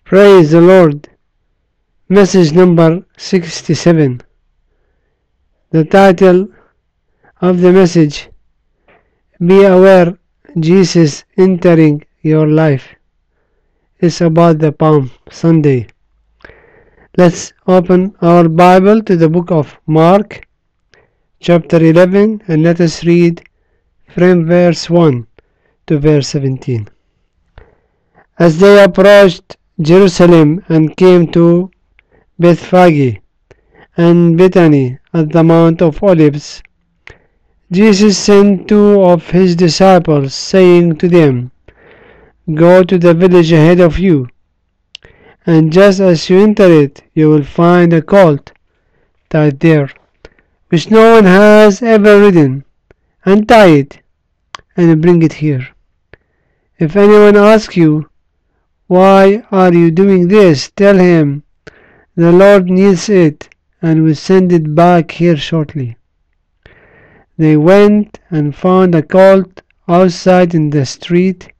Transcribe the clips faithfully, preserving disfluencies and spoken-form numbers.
Praise the Lord. Message number sixty-seven. The title of the message: Be aware Jesus entering your life. It's about the Palm Sunday. Let's open our Bible to the book of Mark, chapter eleven, and let us read from verse one to verse seventeen. As they approached Jerusalem and came to Bethphage and Bethany at the Mount of Olives, Jesus sent two of his disciples, saying to them, Go to the village ahead of you, and just as you enter it, you will find a colt tied there, which no one has ever ridden. Untie it and bring it here. If anyone asks you, Why are you doing this? Tell him, The Lord needs it and will send it back here shortly. They went and found a colt outside in the street,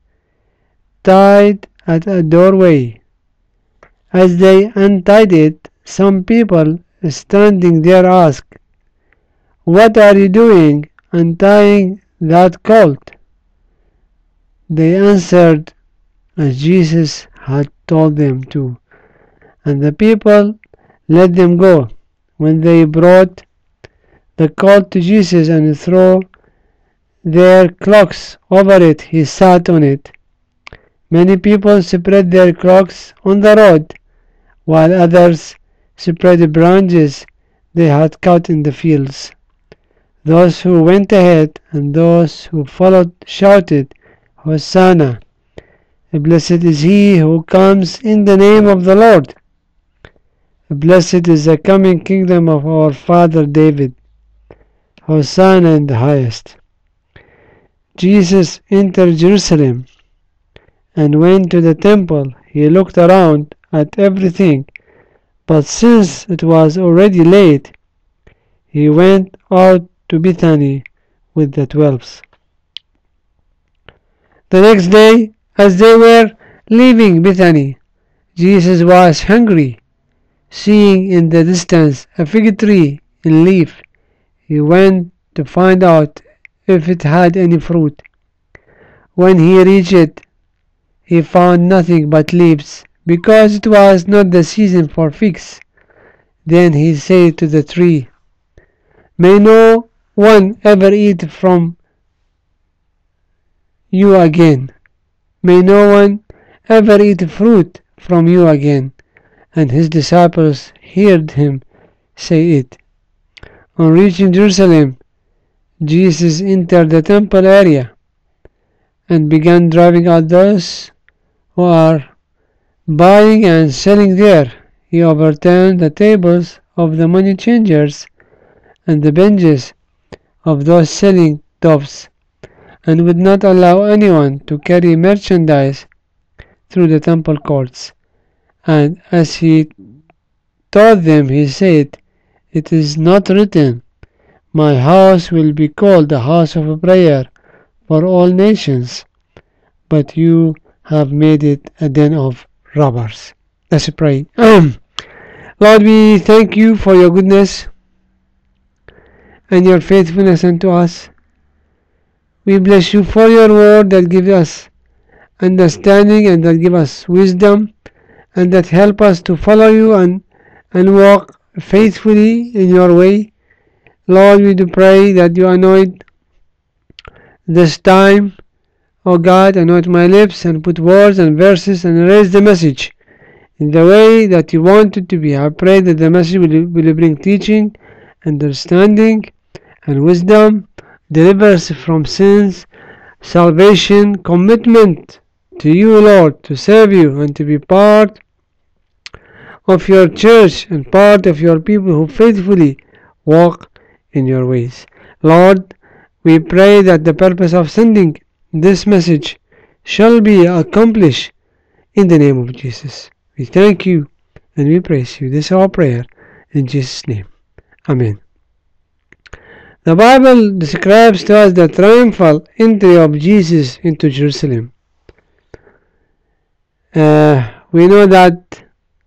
tied at a doorway. As they untied it, some people standing there asked, What are you doing untying that colt? They answered as Jesus had told them to, and the people let them go. When they brought the colt to Jesus and threw their cloaks over it, he sat on it. Many people spread their cloaks on the road, while others spread branches they had cut in the fields. Those who went ahead and those who followed shouted, Hosanna! Blessed is he who comes in the name of the Lord. Blessed is the coming kingdom of our father David. Hosanna in the highest. Jesus entered Jerusalem and went to the temple. He looked around at everything, but since it was already late, he went out to Bethany with the twelve. The next day, as they were leaving Bethany, Jesus was hungry. Seeing in the distance a fig tree in leaf, he went to find out if it had any fruit. When he reached it, he found nothing but leaves, because it was not the season for figs. Then he said to the tree, May no one ever eat from you again. May no one ever eat fruit from you again. And his disciples heard him say it. On reaching Jerusalem, Jesus entered the temple area and began driving out those who are buying and selling there. He overturned the tables of the money changers and the benches of those selling doves, and would not allow anyone to carry merchandise through the temple courts. And as he taught them, he said, It is not written, My house will be called a house of prayer for all nations, but you have made it a den of robbers. Let's pray. Lord, we thank you for your goodness and your faithfulness unto us. We bless you for your word that gives us understanding and that gives us wisdom and that help us to follow you and, and walk faithfully in your way. Lord, we do pray that you anoint this time, O God, anoint my lips and put words and verses and raise the message in the way that you want it to be. I pray that the message will, will bring teaching, understanding, and wisdom, deliverance from sins, salvation, commitment to you, Lord, to serve you and to be part of your church and part of your people who faithfully walk in your ways. Lord, we pray that the purpose of sending this message shall be accomplished in the name of Jesus. We thank you and we praise you. This is our prayer in Jesus' name. Amen. The Bible describes to us the triumphal entry of Jesus into Jerusalem. Uh, we know that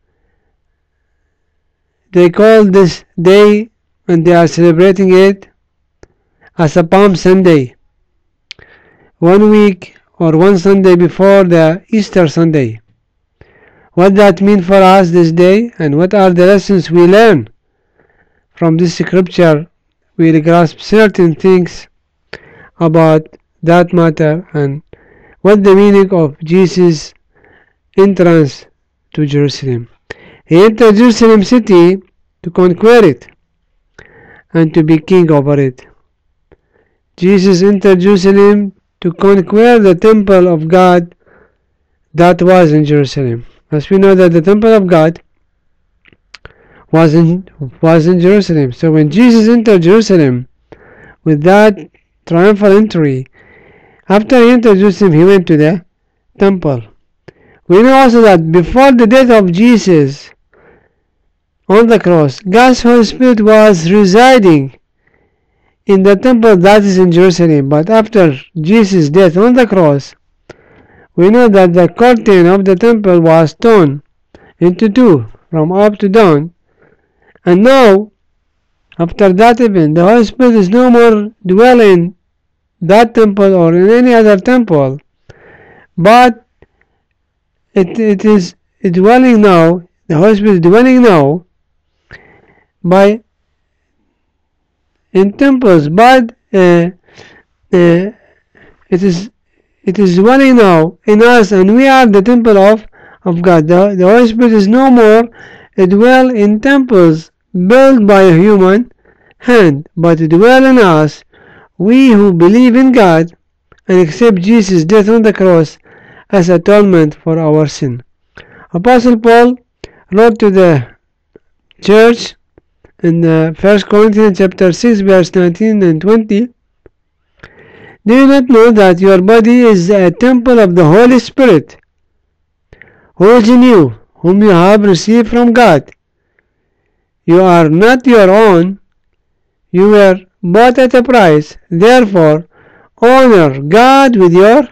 they call this day, and they are celebrating it, as a Palm Sunday, one week or one Sunday before the Easter Sunday. What that mean for us this day, and what are the lessons we learn from this scripture? We grasp certain things about that matter, and what the meaning of Jesus' entrance to Jerusalem. He entered Jerusalem city to conquer it and to be king over it. Jesus entered Jerusalem to conquer the temple of God that was in Jerusalem. As we know that the temple of God was in, was in Jerusalem. So when Jesus entered Jerusalem with that triumphal entry, after he entered Jerusalem, he went to the temple. We know also that before the death of Jesus on the cross, God's Holy Spirit was residing in the temple that is in Jerusalem. But after Jesus' death on the cross, we know that the curtain of the temple was torn into two, from up to down. And now, after that event, the Holy Spirit is no more dwelling in that temple or in any other temple, but it, it is dwelling now, the Holy Spirit is dwelling now by in temples, but uh, uh, it is it is dwelling now in us, and we are the temple of, of God. The, the Holy Spirit is no more dwell in temples built by a human hand, but dwell in us, we who believe in God and accept Jesus' death on the cross as atonement for our sin. Apostle Paul wrote to the church in uh, First Corinthians chapter six verse nineteen and twenty, do you not know that your body is a temple of the Holy Spirit, who is in you, whom you have received from God? You are not your own, you were bought at a price. Therefore, honor God with your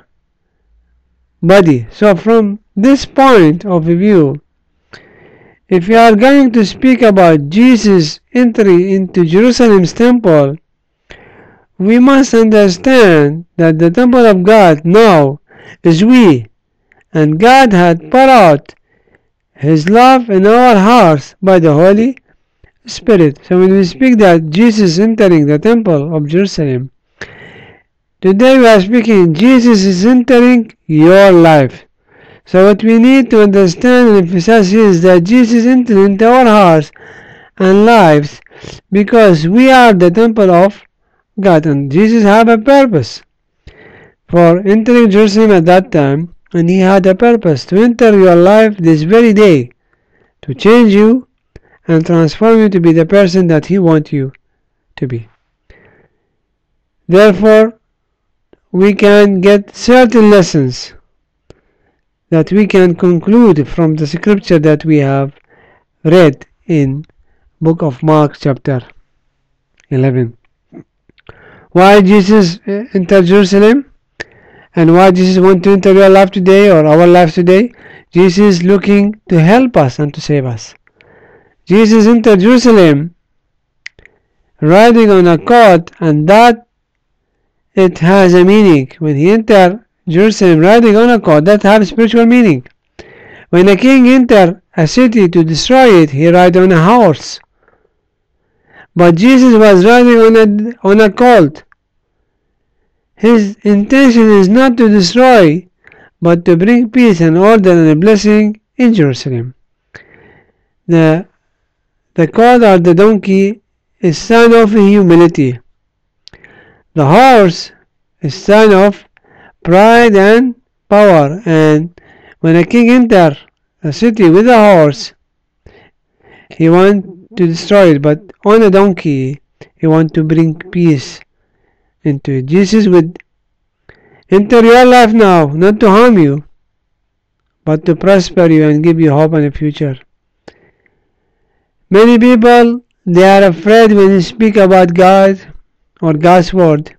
body. So from this point of view, if you are going to speak about Jesus' entry into Jerusalem's temple, we must understand that the temple of God now is we, and God had poured out His love in our hearts by the Holy Spirit. So when we speak that Jesus entering the temple of Jerusalem, today we are speaking Jesus is entering your life. So what we need to understand and emphasize is that Jesus entered into our hearts and lives because we are the temple of God, and Jesus had a purpose for entering Jerusalem at that time, and He had a purpose to enter your life this very day, to change you and transform you to be the person that He wants you to be. Therefore, we can get certain lessons that we can conclude from the scripture that we have read in book of Mark chapter eleven. Why Jesus entered Jerusalem, and why Jesus wants to enter your life today or our life today? Jesus is looking to help us and to save us. Jesus entered Jerusalem riding on a colt, and that it has a meaning. When he entered Jerusalem riding on a colt, that has spiritual meaning. When a king entered a city to destroy it, he ride on a horse. But Jesus was riding on a, on a colt. His intention is not to destroy, but to bring peace and order and a blessing in Jerusalem. The, the colt or the donkey is sign of humility. The horse is sign of pride and power. And when a king enters a city with a horse, he wants to destroy it, but on a donkey, he wants to bring peace into it. Jesus would enter your life now, not to harm you, but to prosper you and give you hope and a future. Many people, they are afraid when you speak about God or God's word.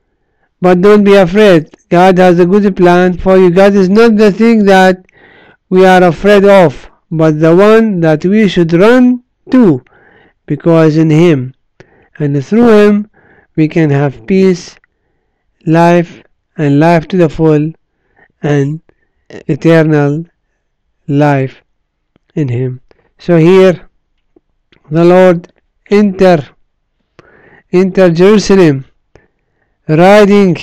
But don't be afraid. God has a good plan for you. God is not the thing that we are afraid of, but the one that we should run to, because in him and through him we can have peace, life, and life to the full, and eternal life in him. So here the Lord enter enter Jerusalem riding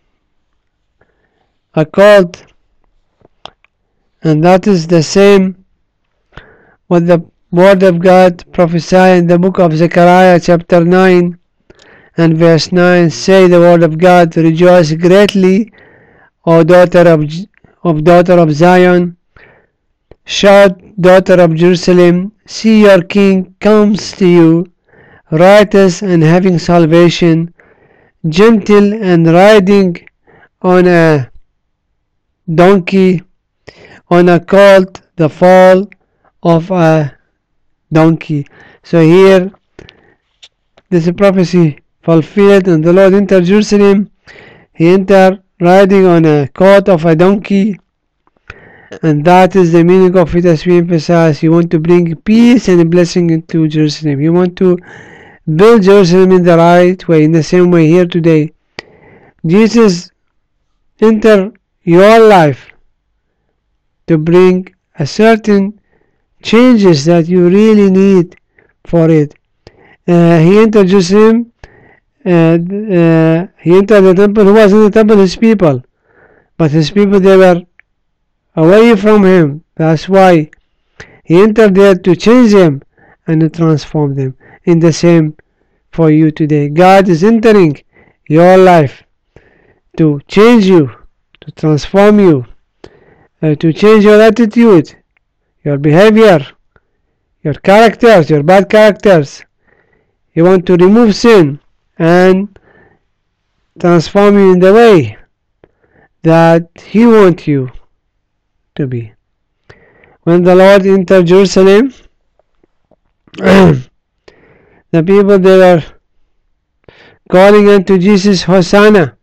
a colt, and that is the same what the word of God prophesied in the book of Zechariah chapter nine and verse nine. Say the word of God, rejoice greatly, O daughter of, of daughter of Zion. Shout, daughter of Jerusalem, see your king comes to you, righteous and having salvation, gentle and riding on a donkey, on a colt, the foal of a donkey. So here this prophecy fulfilled, and the Lord entered Jerusalem. He entered riding on a colt of a donkey, and that is the meaning of it, as we emphasize. You want to bring peace and blessing into Jerusalem. You want to build Jerusalem in the right way, in the same way here today. Jesus enter your life to bring a certain changes that you really need for it. Uh, he entered Jerusalem, and uh, he entered the temple. Who was in the temple? His people. But his people, they were away from him. That's why he entered there to change them and to transform them. In the same for you today. God is entering your life to change you, to transform you, uh, to change your attitude, your behavior, your characters, your bad characters. You want to remove sin and transform you in the way that He wants you to be. When the Lord entered Jerusalem, the people, they were calling unto Jesus, Hosanna.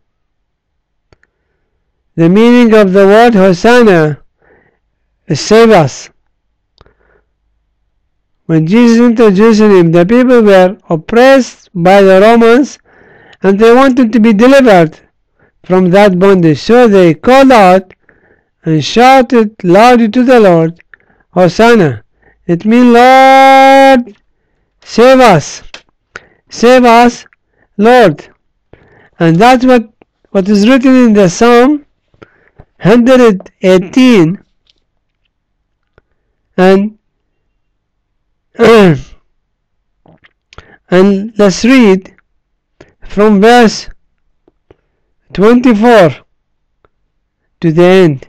The meaning of the word Hosanna is save us. When Jesus entered Jerusalem, the people were oppressed by the Romans, and they wanted to be delivered from that bondage. So they called out and shouted loudly to the Lord, Hosanna. It means, Lord, save us. Save us, Lord. And that's what, what is written in the Psalm one eighteen. And and let's read from verse twenty-four to the end.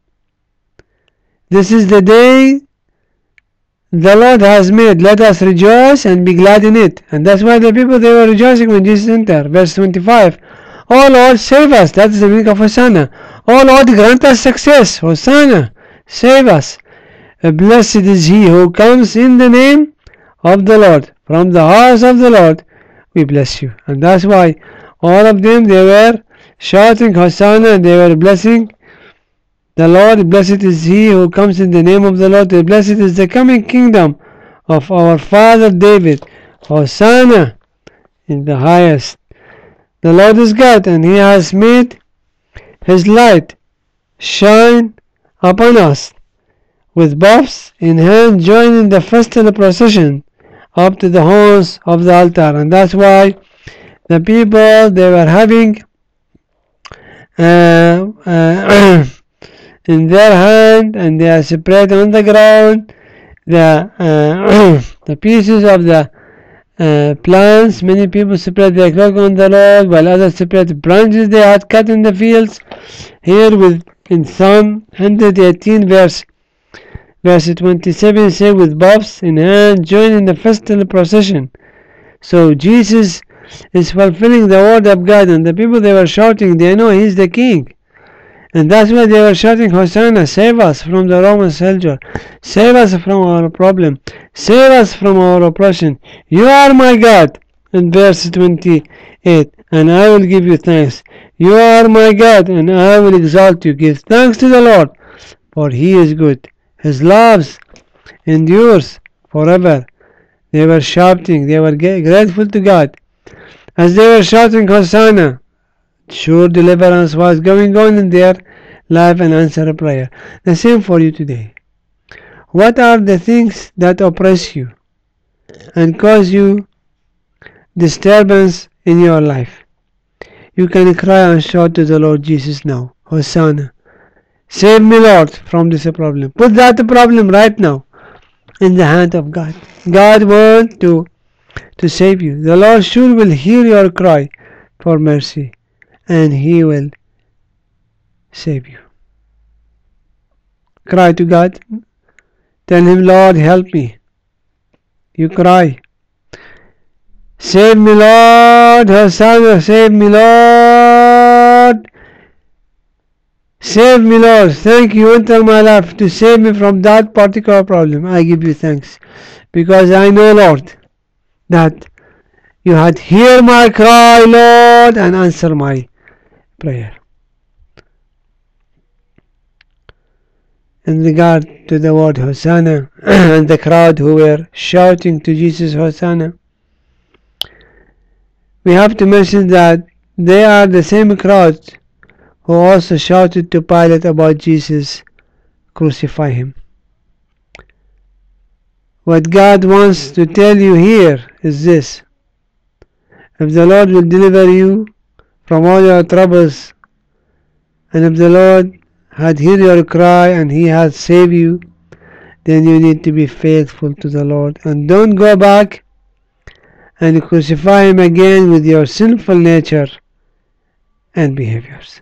This is the day the Lord has made. Let us rejoice and be glad in it. And that's why the people, they were rejoicing when Jesus entered. Verse twenty-five. Oh Lord, save us. That is the meaning of Hosanna. Oh Lord, grant us success. Hosanna, save us. Blessed is he who comes in the name of the Lord. From the house of the Lord we bless you. And that's why all of them, they were shouting Hosanna, and they were blessing the Lord. Blessed is he who comes in the name of the Lord. Blessed is the coming kingdom of our father David. Hosanna in the highest. The Lord is God, and he has made his light shine upon us. With boughs in hand, join in the festal procession up to the horns of the altar. And that's why the people, they were having uh, uh, in their hand, and they are spread on the ground the uh, the pieces of the uh, plants. Many people spread their cloak on the road, while others spread branches they had cut in the fields. Here, with in Psalm one eighteen, verse verse twenty-seven, say, with boughs in hand, join in the festal procession. So Jesus is fulfilling the word of God, and the people, they were shouting. They know He's the King. And that's why they were shouting, Hosanna, save us from the Roman soldier. Save us from our problem. Save us from our oppression. You are my God. In verse twenty-eight, and I will give you thanks. You are my God, and I will exalt you. Give thanks to the Lord, for He is good. His love endures forever. They were shouting, they were grateful to God. As they were shouting Hosanna, sure deliverance was going on in their life and answered prayer. The same for you today. What are the things that oppress you and cause you disturbance in your life? You can cry and shout to the Lord Jesus now. Hosanna. Save me, Lord, from this problem. Put that problem right now in the hand of God. God wants to, to save you. The Lord sure will hear your cry for mercy, and He will save you. Cry to God. Tell Him, Lord, help me. You cry. Save me, Lord. Hosanna, save me, Lord. Save me, Lord. Thank you enter my life to save me from that particular problem. I give you thanks because I know, Lord, that you had heard my cry, Lord, and answer my prayer. In regard to the word Hosanna and the crowd who were shouting to Jesus Hosanna, we have to mention that they are the same crowd who also shouted to Pilate about Jesus, crucify him. What God wants to tell you here is this: if the Lord will deliver you from all your troubles, and if the Lord had heard your cry and He had saved you, then you need to be faithful to the Lord and don't go back and crucify Him again with your sinful nature and behaviors.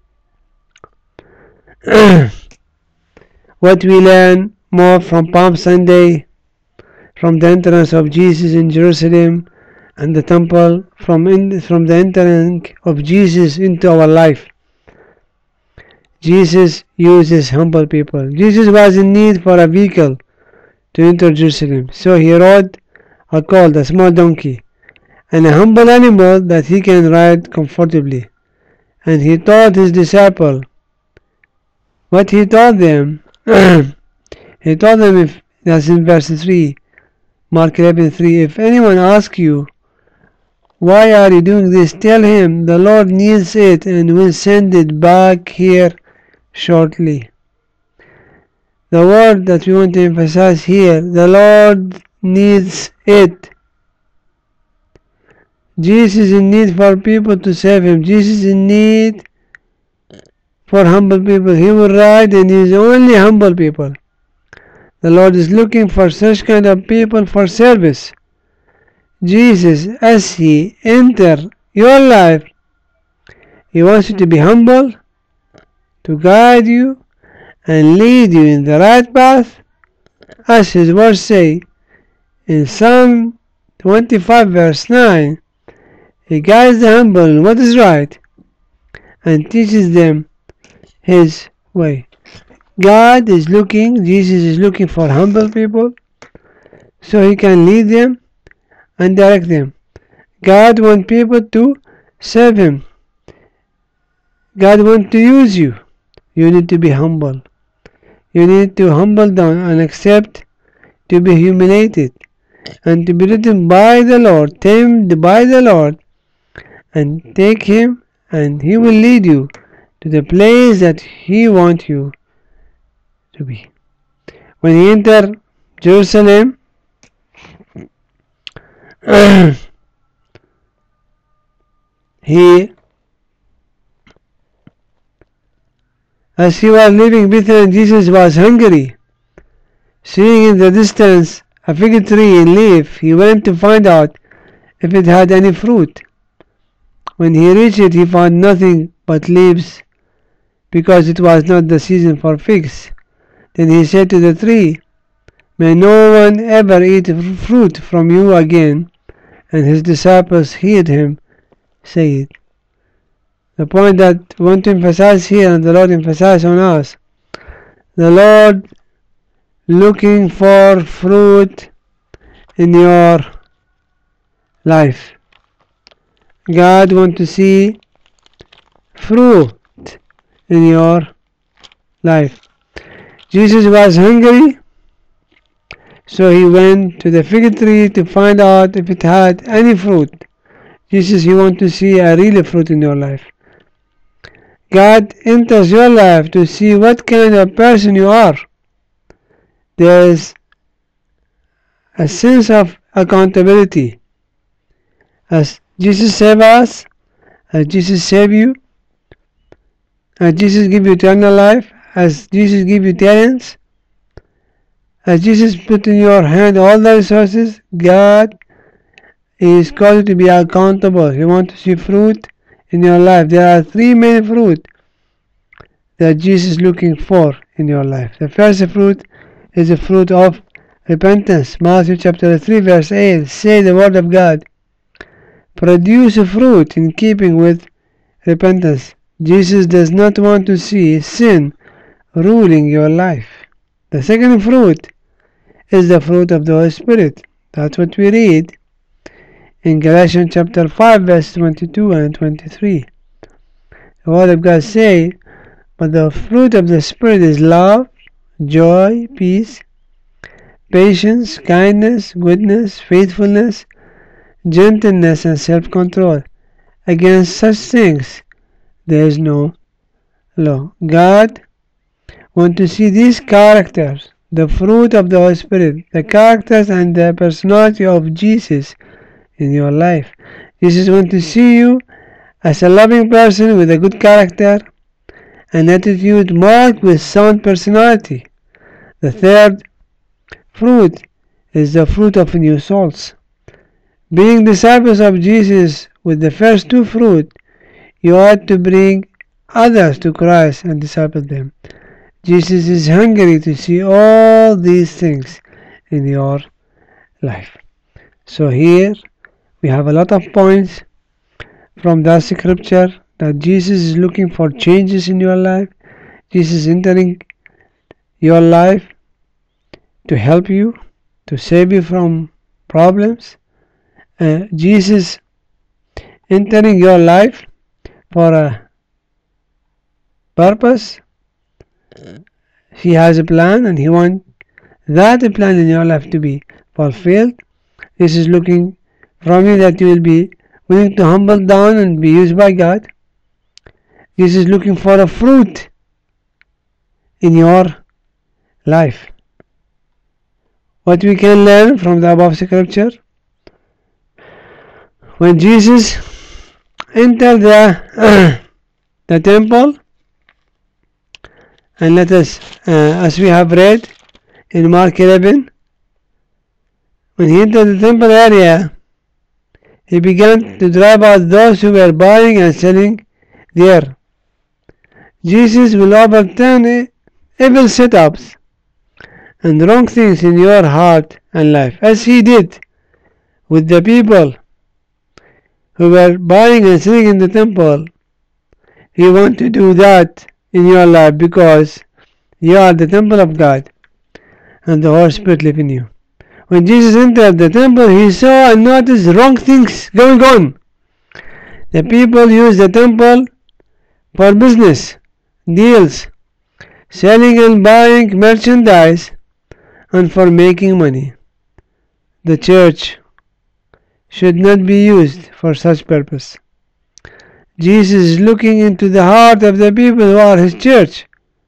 What we learn more from Palm Sunday, from the entrance of Jesus in Jerusalem and the temple, from, in, from the entering of Jesus into our life. Jesus uses humble people. Jesus was in need for a vehicle to enter Jerusalem, so He rode a colt, a small donkey, and a humble animal that He can ride comfortably. And He told His disciple what He told them. He told them, if that's in verse three, Mark eleven three, if anyone asks you, why are you doing this? Tell him the Lord needs it and will send it back here shortly. The word that we want to emphasize here, the Lord needs it. Jesus is in need for people to save Him. Jesus is in need for humble people. He will ride and He is only humble people. The Lord is looking for such kind of people for service. Jesus, as He enter your life, He wants you to be humble, to guide you and lead you in the right path, as His words say in Psalm twenty-five verse nine. He guides the humble in what is right and teaches them His way. God is looking, Jesus is looking for humble people so He can lead them and direct them. God wants people to serve Him. God wants to use you. You need to be humble. You need to humble down and accept to be humiliated and to be written by the Lord, tamed by the Lord, and take Him and He will lead you to the place that He wants you to be. When He entered Jerusalem, he as he was leaving Bethany, Jesus was hungry. Seeing in the distance a fig tree in leaf, He went to find out if it had any fruit. When He reached it, He found nothing but leaves, because it was not the season for figs. Then He said to the tree, may no one ever eat fruit from you again. And His disciples heard Him say it. The point that we want to emphasize here, and the Lord emphasized on us, the Lord looking for fruit in your life. God wants to see fruit in your life. Jesus was hungry, so he went to the fig tree to find out if it had any fruit. Jesus, he wants to see a real fruit in your life. God enters your life to see what kind of person you are. There is a sense of accountability. As Jesus saved us, as Jesus saved you, as Jesus give you eternal life, as Jesus give you talents, as Jesus put in your hand all the resources, God is called to be accountable. He wants to see fruit in your life. There are three main fruit that Jesus is looking for in your life. The first fruit is the fruit of repentance. Matthew chapter three verse eight say the word of God. Produce fruit in keeping with repentance. Jesus does not want to see sin ruling your life. The second fruit is the fruit of the Holy Spirit. That's what we read in Galatians chapter five verse twenty-two and twenty-three. The word of God say, but the fruit of the Spirit is love, joy, peace, patience, kindness, goodness, faithfulness, gentleness, and self-control. Against such things there is no law. God wants to see these characters, the fruit of the Holy Spirit, the characters and the personality of Jesus in your life. Jesus wants to see you as a loving person with a good character, an attitude marked with sound personality. The third fruit is the fruit of new souls. Being disciples of Jesus with the first two fruit, you ought to bring others to Christ and disciple them. Jesus is hungry to see all these things in your life. So here we have a lot of points from that scripture that Jesus is looking for changes in your life. Jesus is entering your life to help you, to save you from problems. Uh, Jesus entering your life for a purpose. He has a plan and he wants that plan in your life to be fulfilled. This is looking from you that you will be willing to humble down and be used by God. This is looking for a fruit in your life. What we can learn from the above scripture, when Jesus entered the, the temple, and let us, uh, as we have read in Mark eleven, when he entered the temple area, he began to drive out those who were buying and selling there. Jesus will overturn evil setups and wrong things in your heart and life, as he did with the people who were buying and selling in the temple. He wants to do that in your life because you are the temple of God and the Holy Spirit lives in you. When Jesus entered the temple, he saw and noticed wrong things going on. The people used the temple for business, deals, selling and buying merchandise, and for making money. The church should not be used for such purpose. Jesus is looking into the heart of the people who are his church.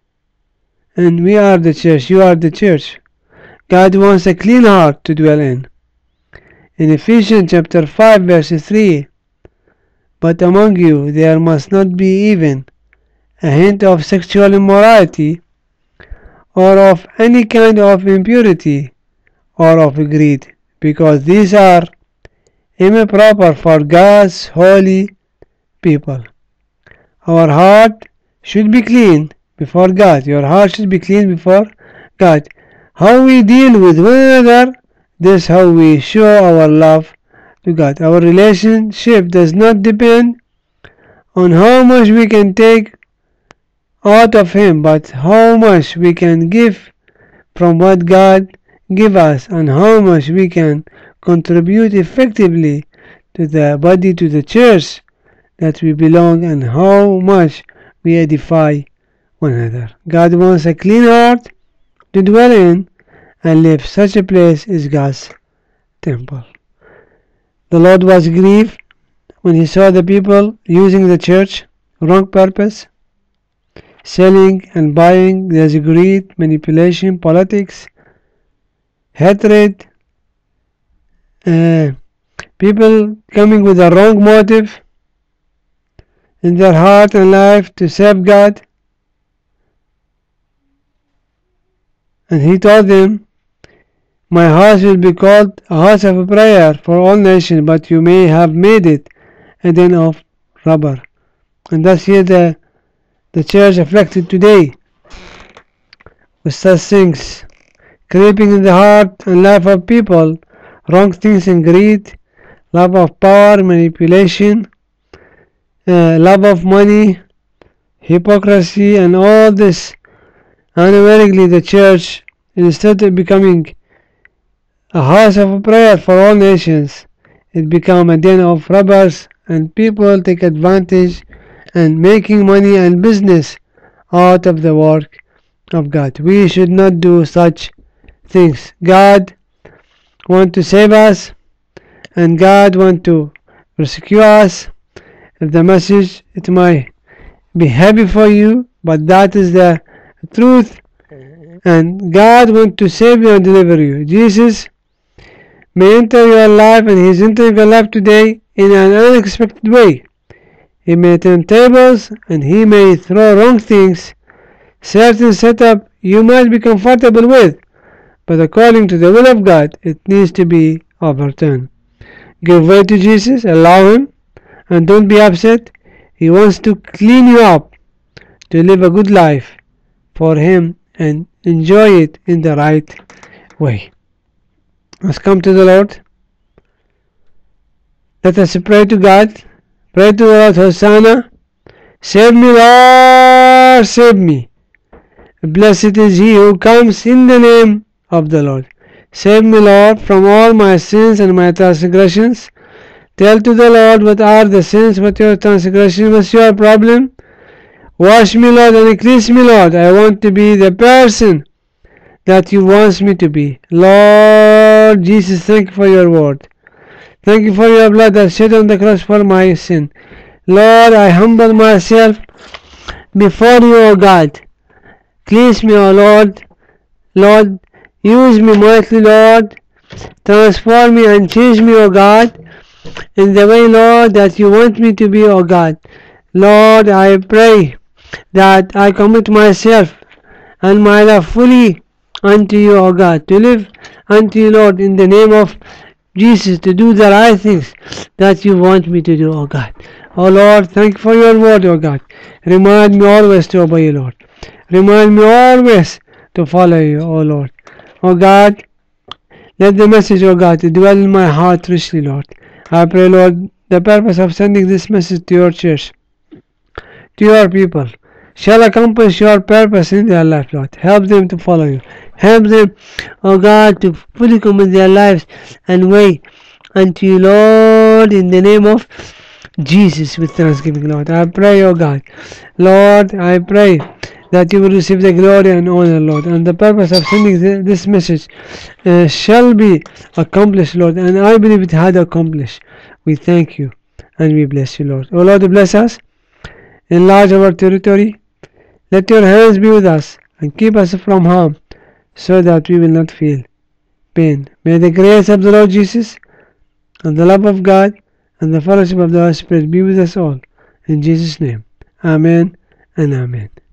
And we are the church, you are the church. God wants a clean heart to dwell in. In Ephesians chapter five verse three, but among you there must not be even a hint of sexual immorality, or of any kind of impurity, or of greed, because these are improper for God's holy people. Our heart should be clean before God. Your heart should be clean before God. How we deal with one another, this is how we show our love to God. Our relationship does not depend on how much we can take out of him, but how much we can give from what God gives us, and how much we can contribute effectively to the body, to the church that we belong, and how much we edify one another. God wants a clean heart to dwell in and live. Such a place is God's temple. The Lord was grieved when he saw the people using the church wrong purpose, selling and buying. There's greed, manipulation, politics, hatred, uh, people coming with a wrong motive in their heart and life to serve God. And he told them, my house will be called a house of prayer for all nations, but you may have made it a den of robber. And thus here the, the church afflicted today with such things creeping in the heart and life of people, wrong things and greed, love of power, manipulation, uh, love of money, hypocrisy, and all this. Unawareingly the church, instead of becoming a house of prayer for all nations, it became a den of robbers, and people take advantage and making money and business out of the work of God. We should not do such things. God wants to save us, and God wants to rescue us. If the message, it might be heavy for you, but that is the truth, and God wants to save you and deliver you. Jesus may enter your life, and He is entering your life today in an unexpected way. He may turn tables, and He may throw wrong things, certain setup you might be comfortable with, but according to the will of God, it needs to be overturned. Give way to Jesus, allow Him, and don't be upset. He wants to clean you up, to live a good life for Him and enjoy it in the right way. Let's come to the Lord. Let us pray to God. Pray to the Lord. Hosanna. Save me, Lord, save me. Blessed is he who comes in the name of the Lord. Save me, Lord, from all my sins and my transgressions. Tell to the Lord what are the sins, what your transgressions, what's your problem. Wash me, Lord, and cleanse me, Lord. I want to be the person that you want me to be. Lord Jesus, thank you for your word. Thank you for your blood that shed on the cross for my sin. Lord, I humble myself before you, O God. Cleanse me, O Lord. Lord, use me mightily, Lord. Transform me and change me, O God, in the way, Lord, that you want me to be, O God. Lord, I pray that I commit myself and my life fully unto you, O God, to live unto you, Lord, in the name of Jesus, to do the right things that you want me to do, O God. O Lord, thank you for your word, O God. Remind me always to obey you, Lord. Remind me always to follow you, O Lord. O God, let the message, O God, dwell in my heart richly, Lord. I pray, Lord, the purpose of sending this message to your church, to your people, shall accomplish your purpose in their life, Lord. Help them to follow you. Help them, O God, to fully commit their lives and way unto you, Lord, in the name of Jesus, with thanksgiving, Lord. I pray, O God, Lord, I pray that you will receive the glory and honor, Lord, and the purpose of sending this message uh, shall be accomplished, Lord, and I believe it had accomplished. We thank you and we bless you, Lord. O Lord, bless us, enlarge our territory, let your hands be with us and keep us from harm, so that we will not feel pain. May the grace of the Lord Jesus and the love of God and the fellowship of the Holy Spirit be with us all. In Jesus' name, amen and amen.